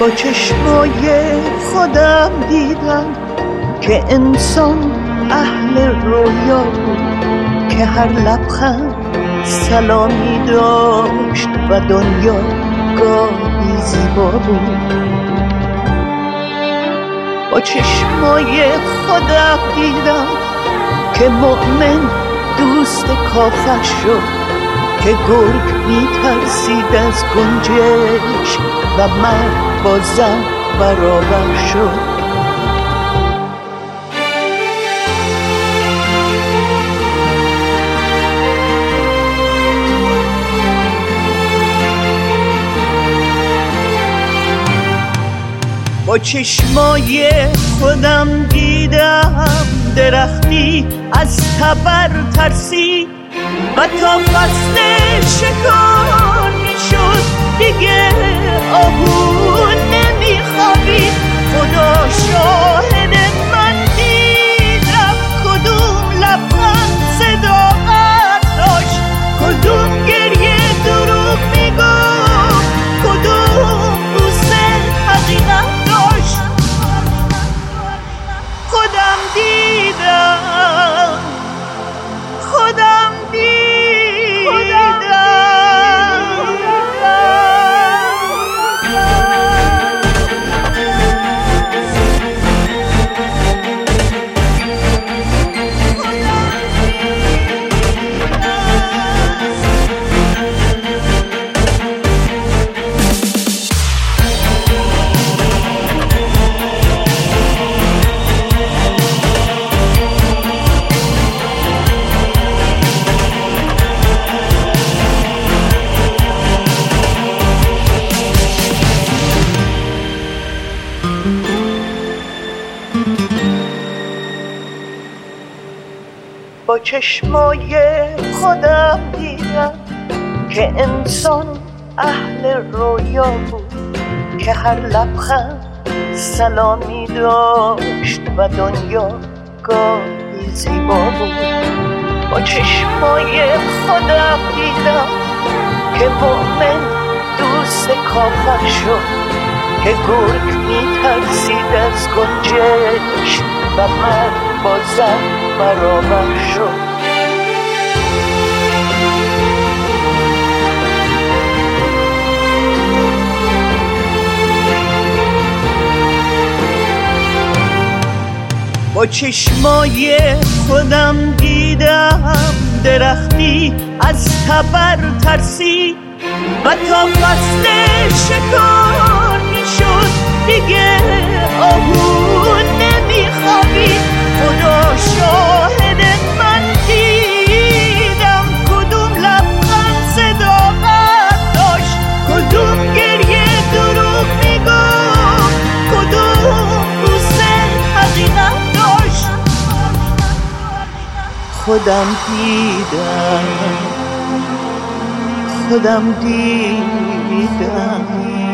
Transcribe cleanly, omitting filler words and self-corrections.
با چشمای خودم دیدم که انسان اهل رویا بود، که هر لبخند سلامی داشت و دنیا گاهی زیبا بود. با چشمای خودم دیدم که مؤمن دوست کافر شد، که گرگ میترسید از گنجش و مرد با زن برابر شد. با چشمای خودم دیدم درختی از تبر ترسید و تا فصل شکار میشد دیگه آهو نمیخوابید. خدا شاهد من دیدم کدوم لبخند صداقت داشت، کدوم گریه دروغ میگفت، کدوم بوسه حقیقت داشت. خودم دیدم، خودم دیدم. با چشمای خودم دیدم که انسان اهل رویا بود، که هر لبخند سلامی داشت و دنیا گاهی زیبا بود. با چشمای خودم دیدم که مؤمن دوست کافر شد، که گرگ میترسید از گنجش و مرد با زن برابر شد. با چشمای خودم دیدم درختی از تبر ترسید و تا فصل شکار میشد دیگه آهو نمیخوابید. خدا شاهد من دیدم کدوم لبخند صداقت داشت، کدوم گریه دروغ میگفت، کدوم بوسه حقیقت داشت. خودم دیدم، خودم دیدم.